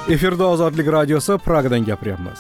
Efirda Ozodlik radiosi Pragadan gapiryapmiz.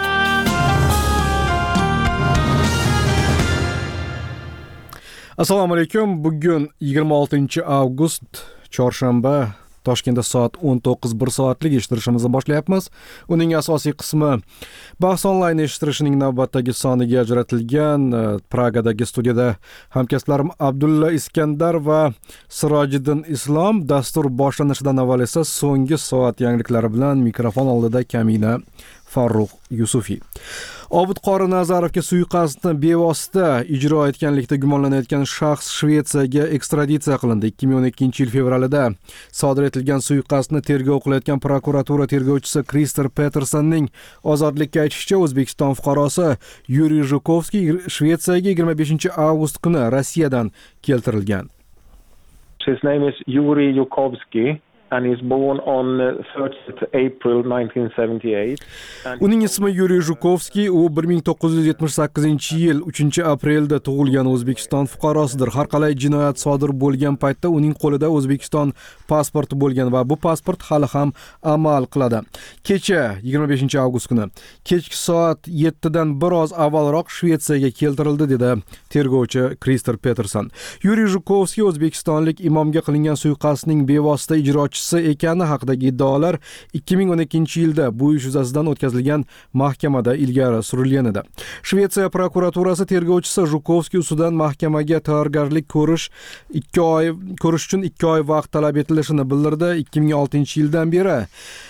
Assalomu alaykum. Bugun 26-avgust chorshanba. Toshkentda soat 19:01 soatlik eshittirishimizni boshlayapmiz. Uning asosiy qismi bahs onlayn eshittirishining navbatdagi soniga ajratilgan. Pragadagi studiyada hamkasblarim Abdulla Iskandar va Sirojiddin Islom. Dastur boshlanishidan avval esa so'nggi soat yangiliklari bilan mikrofon oldida Kamina Farruh Yusufiy. Obid Qori Nazarovga suiqasdni bevosita ijro etganlikda gumonlanayotgan shaxs Shvetsiyaga ekstraditsiya qilindi. 2012-yil fevralida sodir etilgan suiqasdni tergov qilayotgan prokuratura tergovchisi Krister Petersonning ozodlikka aytishicha, O'zbekiston fuqarosi Yuriy Zhukovskiy Shvetsiyaga 25-avgust kuni Rossiyadan keltirilgan. His name is Yuriy Zhukovskiy. And he was born on 30th April 1978. Uning ismi Yuriy Zhukovskiy, u 1978-yil 3-aprelda tug'ilgan O'zbekiston fuqarosidir. Har qalay jinoyat sodir bo'lgan paytda uning qo'lida O'zbekiston pasporti bo'lgan va bu pasport hali ham amal qiladi. Kecha 25-avgust kuni kechki soat 7dan biroz avvalroq Shvetsiyaga keltirildi, dedi tergovchi Krister Peterson. Yuriy Zhukovskiy O'zbekistonlik imomga qilingan suiqasdning bevosita ijrochisi ekani haqidagi iddaolar 2012-yilda bu ish yuzasidan o'tkazilgan mahkamada ilgari surilgan edi. Shvetsiya prokuraturasi tergovchisi Zhukovskiy ustidan mahkamaga tayyorgarlik ko'rish uchun 2 oy vaqt talab etilishini bildirdi. 2006-yildan beri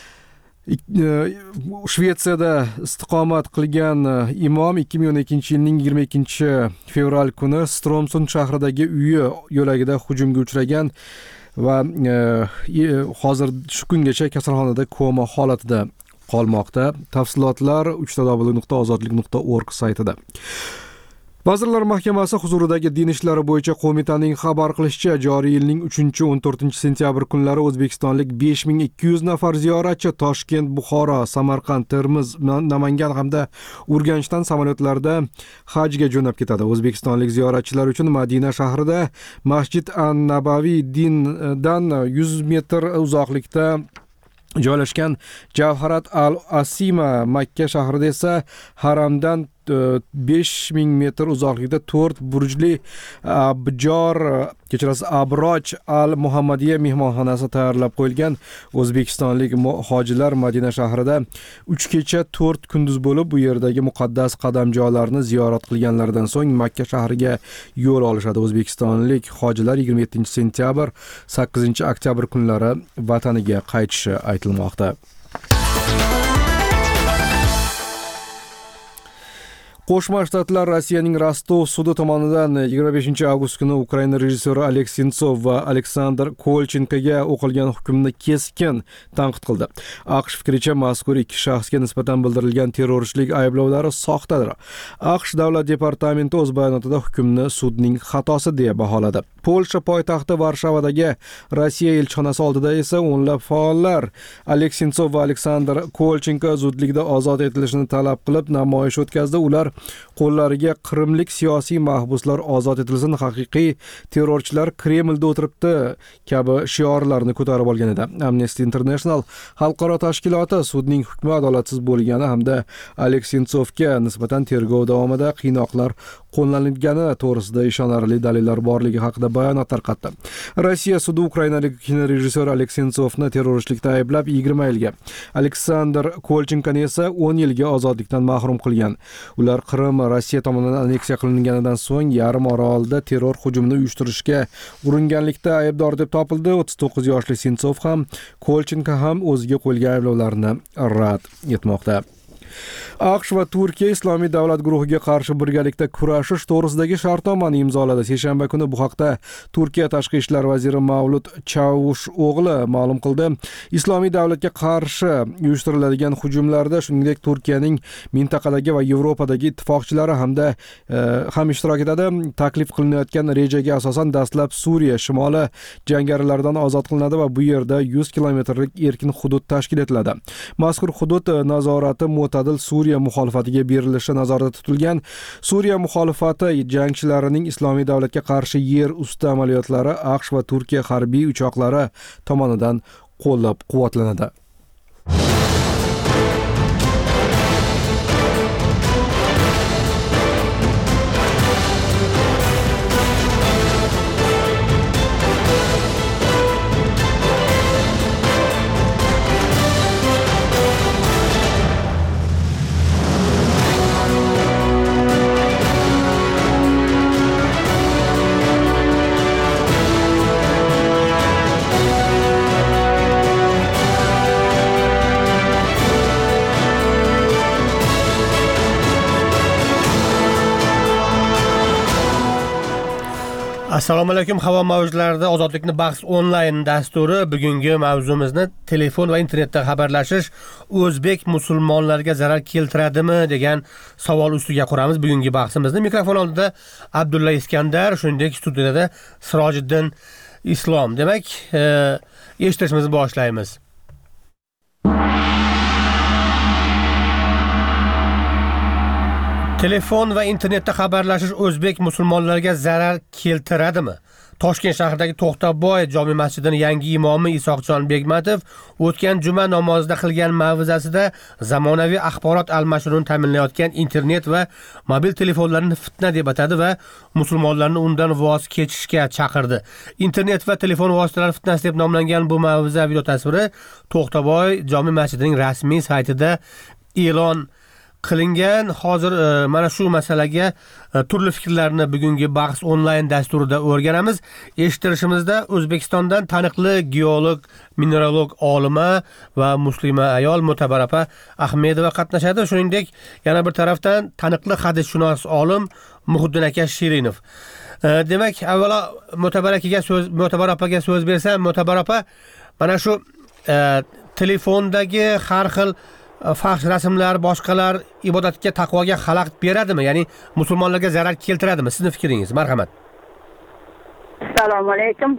Shvetsiyada istiqomat qilgan imom 2012-yilning 22-fevral kuni Stromsund shahridagi uyi yo'lagida hujumga uchragan va hozir shu kungacha kasalxonada koma holatida qolmoqda. Tafsilotlar uchtadobluk.ozodlik.org saytida. Vazirlar Mahkamasi huzuridagi din ishlari bo'yicha qo'mitaning xabar qilishicha, joriy yilning 3-14 sentyabr kunlari o'zbekistonlik 5200 nafar ziyoratchi Toshkent, Buxoro, Samarqand, Termiz, Namangan hamda Urganchdan samolyotlarda hajga jo'nab ketadi. O'zbekistonlik ziyoratchilar uchun Madina shahrida Masjid an-Nabaviy dindan 100 metr uzoqlikda joylashgan Javharat al-Asima, Makka shahrida esa Haramdan 5000 metr uzoqlikda 4 burjli Abroj al-Muhammadiya mehmonxonasi tayyorlab qo'yilgan. O'zbekistonlik hojilar Madina shahrida 3 kecha 4 kunduz bo'lib, bu yerdagi muqaddas qadamjolarni ziyorat qilganlaridan so'ng Makka shahriga yo'l olishadi. O'zbekistonlik hojilar 27-sentyabr, 8-oktyabr kunlari vataniga qaytishi aytilmoqda. Qo'shma Shtatlar Rossiyaning Rostov sudi tomonidan 25-avgust kuni Ukraina rejissyori Oleg Sentsov va Aleksandr Kolchenkoga o'qilgan hukmni keskin tanqid qildi. AQSh fikricha, mazkur ikki shaxsga nisbatan bildirilgan terrorchilik ayblovlari soxtadir. AQSh davlat departamenti o'z bayonotida hukmni sudning xatosi deya baholadi. Polsha poytaxti Varshavadagi Rossiya elchixonasi oldida esa o'nlab faollar Oleg Sentsov va Aleksandr Kolchenko zudlikda ozod etilishini talab qilib namoyish o'tkazdi. Ular qo'llariga Qrimlik siyosiy mahbuslar ozod etilsin, haqiqiy terrorchilar Kremlda o'tiribdi kabi shiorlarni ko'tarib olgan edi. Amnesty International xalqaro tashkiloti sudning hukmi adolatsiz bo'lgani hamda Oleg Sentsovga nisbatan tergov davomida qiynoqlar qo'llanilgani to'g'risida ishonarli dalillar borligi haqida bayonot tarqatdi. Rossiya sudi ukrainalik kinorejissyor Oleg Sentsovni terrorchilikda ayblab 20 yilga, Aleksandr Kolchenkoni esa 10 yilga ozodlikdan mahrum qilgan. Ular Qrim Rossiya tomonidan anneksiya qilinganidan so'ng yarim orolda terror hujumini uyushtirishga uringanlikda aybdor deb topildi. 39 yoshli Sentsov ham, Kolchenko ham o'ziga qo'yilgan ayblovlarni rad etmoqda. AQSh va Turkiya Islomiy davlat guruhiga qarshi birgalikda kurashish to'g'risidagi shartnomani imzoladi. Seshanba kuni bu haqda Turkiya tashqi ishlar vaziri Mavlut Çavuşoğlu ma'lum qildi. Islomiy davlatga qarshi uyushtiriladigan hujumlarda shuningdek Turkiyaning mintaqadagi va Yevropadagi ittifoqchilari ham ishtirok etadi. Taklif qilinayotgan rejaga asosan dastlab Suriya shimoli jangarilardan ozod qilinadi va bu yerda 100 kilometrlik erkin hudud tashkil etiladi. Mazkur hudud nazorati mo'tadil Suriya muxolifatiga berilishi nazarda tutilgan. Suriya muxolifati jangchilarining Islomiy davlatga qarshi yer usti amaliyotlari AQSh va Turkiya harbiy uchoqlari tomonidan qo'llab-quvvatlanadi. Assalomu alaykum, havo mavjlarida ozodlikni bahs onlayn dasturi. Bugungi mavzumizni telefon va internetda xabarlashish o'zbek musulmonlarga zarar keltiradimi degan savol ustiga quramiz bugungi bahsimizni. Mikrofon oldida Abdulla Iskandar, shuningdek studiyada Sirojiddin Islom. Demak, eshitishimizni boshlaymiz. Telefon va internetda xabarlashish o'zbek musulmonlarga zarar keltiradimi? Toshkent shahridagi To'xtaboy jome masjidining yangi imomi Isoqjon Begmatov o'tgan juma namozida qilgan mav'izasida zamonaviy axborot almashinuvini ta'minlayotgan internet va mobil telefonlarni fitna deb atadi va musulmonlarni undan voz kechishga chaqirdi. Internet va telefon vositalari fitnasi deb nomlangan bu mav'uza video tasviri To'xtaboy jome masjidining rasmiy saytida e'lon qilingan. Hozir mana shu masalaga turli fikrlarni bugungi bahs onlayn dasturida o'rganamiz. Eshittirishimizda O'zbekistondan taniqli geolog, mineralog olima va muslima ayol Mo'tabar opa Ahmedova qatnashadi. Shuningdek, yana bir tarafdan taniqli hadisshunos olim Muhiddin aka Shirinov. Demak, avvalo Mo'tabar opaga so'z bersam, Mo'tabar opa, mana shu telefondagi har xil fahsh rasmlar, boshqalar ibodatga, taqvoga xalaqit beradimi? Ya'ni musulmonlarga zarar keltiradimi? Sizning fikringiz, marhamat. Assalomu alaykum.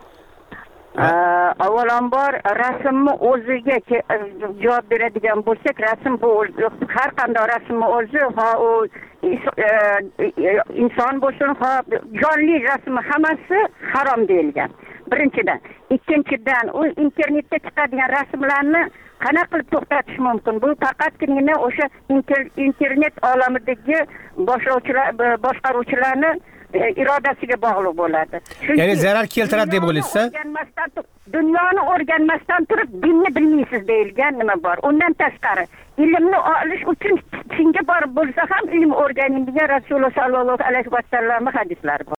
Avvalambor rasmni o'ziga javob beradigan bo'lsak, rasm bu har qanday rasmni o'zi, ha u inson bo'lsin, ha jonli rasm hammasi harom deyilgan. Birinchidan, ikkinchidan u internetda chiqadigan rasmlarni qanaqa qilib to'xtatish mumkin? Bu faqatgina o'sha internet olamidagi boshqaruvchilarni irodasiga bog'liq bo'ladi. Ya'ni zarar keltiradi deb o'ylaysiz? Dunyoni o'rganmasdan turib dinni bilmaysiz deyilgan nima bor. Undan tashqari ilmni olish uchun Chinga borib bo'lsa ham ilm o'rganing degan Rasululloh sallallohu alayhi vasallam hadislari bor.